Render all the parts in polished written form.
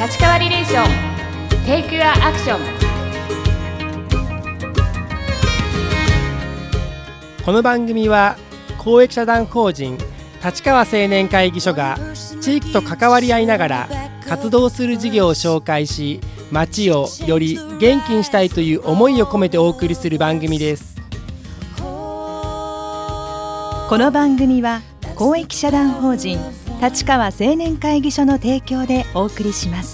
立川リレーションテイクユアアクション。 この番組は公益社団法人立川青年会議所が地域と関わり合いながら活動する事業を紹介し、街をより元気にしたいという思いを込めてお送りする番組です。 この番組は公益社団法人立川青年会議所の提供でお送りします。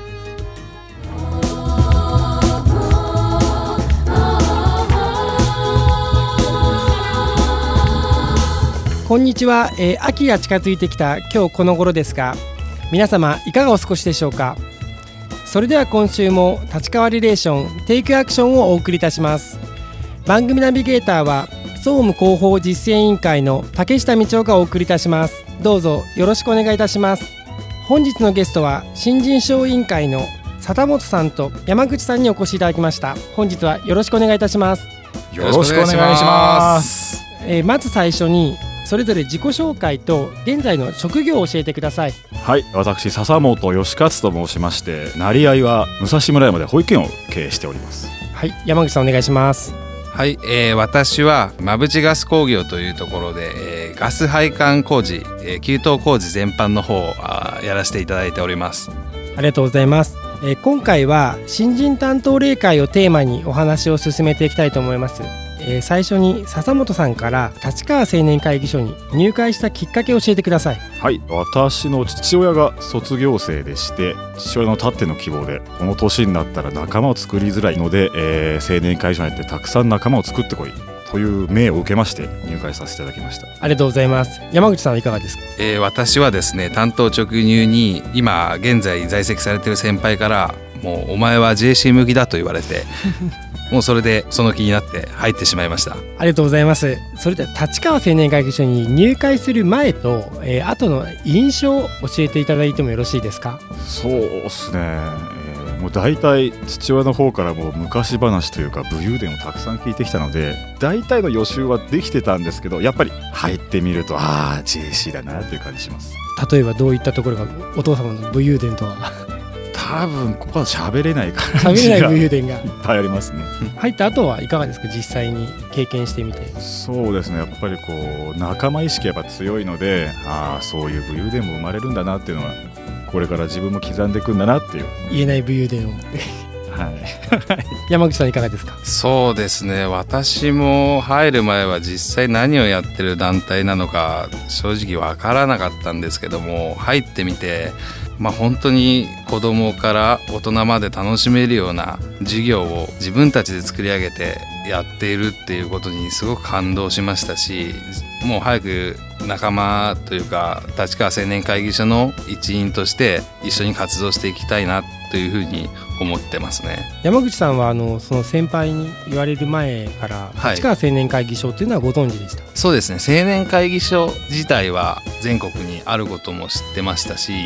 こんにちは。秋が近づいてきた今日この頃ですが、皆様いかがお過ごしでしょうか。それでは今週も立川リレーションテイクアクションをお送りいたします。番組ナビゲーターは総務広報実践委員会の竹下道夫がお送りいたします。どうぞよろしくお願いいたします。本日のゲストは新人賞委員会の佐田本さんと山口さんにお越しいただきました。本日はよろしくお願いいたします。 よろしくお願いします。 まず最初にそれぞれ自己紹介と現在の職業を教えてください。 はい、私笹本義勝と申しまして、成合は武蔵村山で保育園を経営しております。 はい、山口さんお願いします。 はい、私は馬淵ガス工業というところで、ガス配管工事、給湯工事全般の方をやらせていただいております。 ありがとうございます。今回は新人担当例会をテーマにお話を進めていきたいと思います。最初に笹本さんから立川青年会議所に入会したきっかけを教えてください。 はい、私の父親が卒業生でして、父親のたっての希望でこの年になったら仲間を作りづらいので、青年会議所に入ってたくさん仲間を作ってこいという命を受けまして入会させていただきました。 ありがとうございます。山口さんはいかがですか。 私はですね、担当直入に今現在在籍されている先輩からもうお前は JC 向きだと言われてもうそれでその気になって入ってしまいました。 ありがとうございます。それでは立川青年会議所に入会する前と、後の印象を教えていただいてもよろしいですか。 そうですね、もう大体父親の方からも昔話というか武勇伝をたくさん聞いてきたので、大体の予習はできてたんですけど、やっぱり入ってみるとJC だなという感じします。 例えばどういったところがお父様の武勇伝とは多分ここは喋れない感じがいっぱいありますね。 入った後はいかがですか、実際に経験してみて。 そうですね、やっぱりこう仲間意識やっぱ強いので、そういう武勇伝も生まれるんだなっていうのはこれから自分も刻んでいくんだなっていう。 言えない武勇伝をはい、山口さんいかがですか。 そうですね、私も入る前は実際何をやってる団体なのか正直わからなかったんですけども、入ってみて本当に子どもから大人まで楽しめるような事業を自分たちで作り上げてやっているっていうことにすごく感動しましたし、もう早く仲間というか立川青年会議所の一員として一緒に活動していきたいなというふうに思ってますね。 山口さんはその先輩に言われる前から立川青年会議所というのはご存知でした。 そうですね、青年会議所自体は全国にあることも知ってましたし、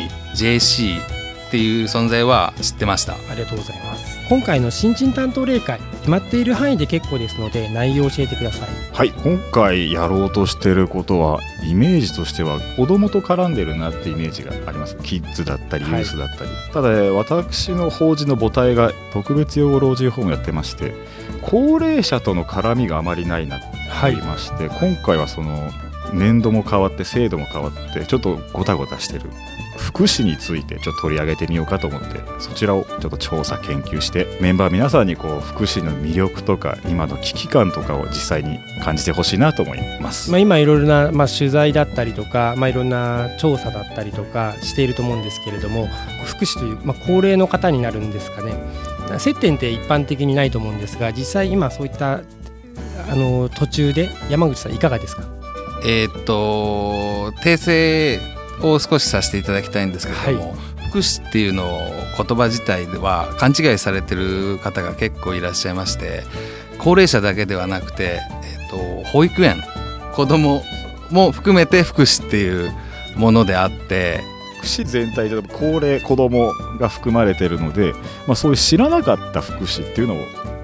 JC っていう存在は知ってました。 ありがとうございます。今回の新人担当例会、決まっている範囲で結構ですので内容を教えてください。 はい、今回やろうとしていることはイメージとしては子供と絡んでるなってイメージがあります。キッズだったりユースだったり、ただ私の法人の母体が特別養護老人ホームやってまして、高齢者との絡みがあまりないなって言いまして、今回はその年度も変わって制度も変わってちょっとゴタゴタしてる福祉についてちょっと取り上げてみようかと思って、そちらをちょっと調査研究してメンバー皆さんにこう福祉の魅力とか今の危機感とかを実際に感じてほしいなと思います。 今いろいろな、取材だったりとか、いろんな調査だったりとかしていると思うんですけれども、福祉という、高齢の方になるんですかね。接点って一般的にないと思うんですが、実際今そういった途中で山口さんいかがですか。 訂正を少しさせていただきたいんですけども、福祉っていうのを言葉自体では勘違いされてる方が結構いらっしゃいまして、高齢者だけではなくて、保育園、子どもも含めて福祉っていうものであって、 福祉全体で高齢子どもが含まれているので、そういう知らなかった福祉っていうのを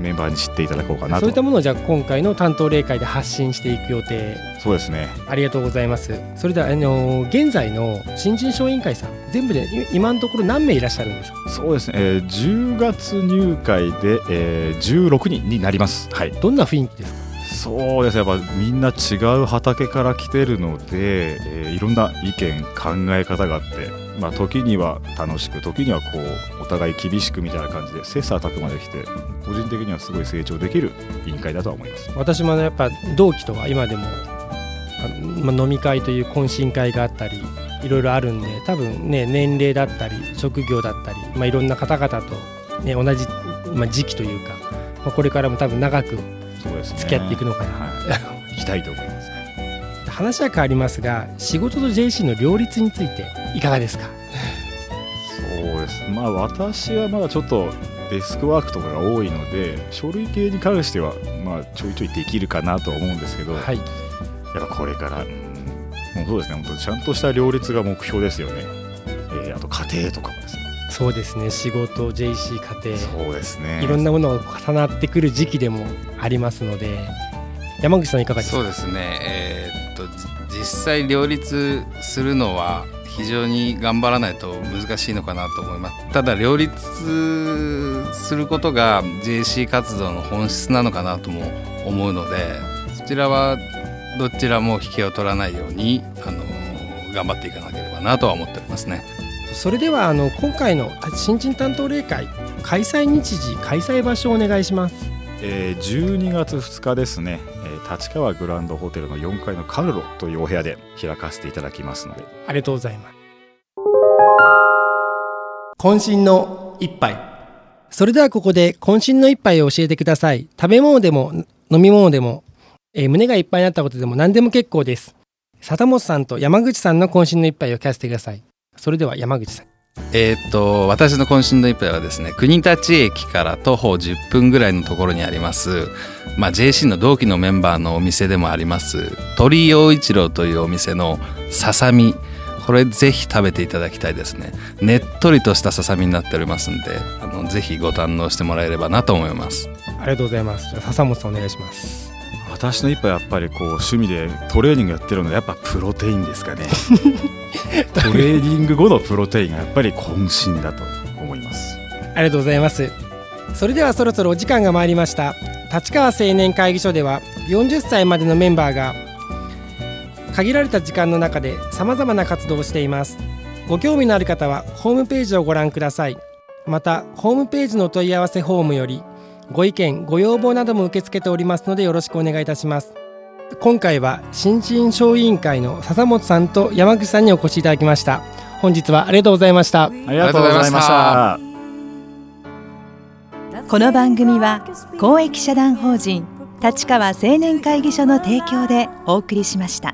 メンバーに知っていただこうかなと。 そういったものをじゃあ今回の担当例会で発信していく予定。 そうですね。 ありがとうございます。それでは現在の新人賞委員会さん全部で今のところ何名いらっしゃるんですか？ そうですね、10月入会で、16人になります。はい。 どんな雰囲気ですか？ そうですね、やっぱみんな違う畑から来てるので、いろんな意見考え方があって、時には楽しく、時にはこうお互い厳しくみたいな感じで切磋琢磨できて、個人的にはすごい成長できる委員会だとは思います。 私もやっぱ同期とは今でも飲み会という懇親会があったりいろいろあるんで、多分ね、年齢だったり職業だったり、いろんな方々と、ね、同じ、時期というか、これからも多分長く付き合っていくのかな、 いきたいと思います。 話は変わりますが、仕事と JC の両立についていかがですか？ そうです、私はまだちょっとデスクワークとかが多いので、書類系に関してはちょいちょいできるかなとは思うんですけど、やっぱこれから、もうそうですね、本当にちゃんとした両立が目標ですよね。あと家庭とかもですね。 そうですね、仕事 JC 家庭、 そうですね、 いろんなものが重なってくる時期でもありますので、山口さんいかがですか？ そうですね、実際両立するのは非常に頑張らないと難しいのかなと思います。ただ両立することが JC 活動の本質なのかなとも思うので、そちらはどちらも引けを取らないように頑張っていかなければなとは思っておりますね。 それでは今回の新人担当例会、開催日時開催場所をお願いします。 12月2日ですね、立川グランドホテルの4階のカルロというお部屋で開かせていただきますので。 ありがとうございます。渾身の一杯。それではここで渾身の一杯を教えてください。食べ物でも飲み物でも、胸がいっぱいになったことでも何でも結構です。笹本さんと山口さんの渾身の一杯を聞かせてください。それでは山口さん。 私の渾身の一杯はですね、国立駅から徒歩10分ぐらいのところにあります、JC の同期のメンバーのお店でもあります鳥居陽一郎というお店のささみ、これぜひ食べていただきたいですね。ねっとりとしたささみになっておりますんで、ぜひご堪能してもらえればなと思います。 ありがとうございます。じゃあ笹本さんお願いします。 私の一杯はやっぱり趣味でトレーニングやってるので、やっぱプロテインですかね。トレーニング後のプロテインがやっぱり渾身だと思います。 ありがとうございます。それではそろそろお時間が参りました。立川青年会議所では40歳までのメンバーが限られた時間の中でさまざまな活動をしています。ご興味のある方はホームページをご覧ください。またホームページのお問い合わせフォームよりご意見ご要望なども受け付けておりますので、よろしくお願いいたします。今回は新人賞委員会の笹本さんと山口さんにお越しいただきました。本日はありがとうございました。 ありがとうございました。 この番組は公益社団法人立川青年会議所の提供でお送りしました。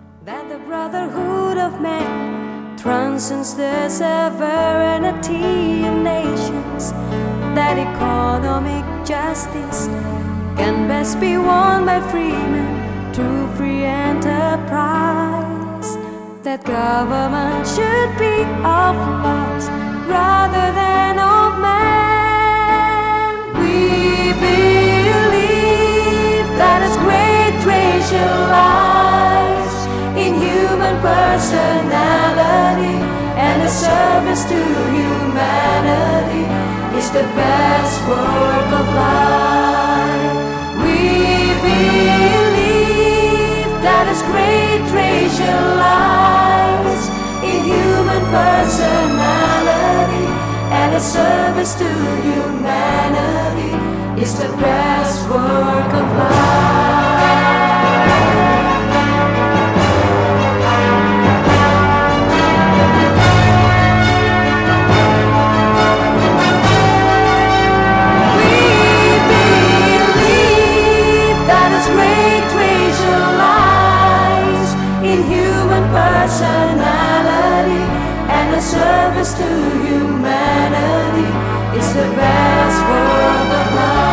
That economic justice can best be won by free men through free enterprise. That government should be of laws rather than of men. We believe that its great treasure lies in human personality, and the service to humanity is the best work of life. We believe that its great treasure lies in human personality, and the service to humanity is the best work of life. Personality and the service to humanity is the best work of life.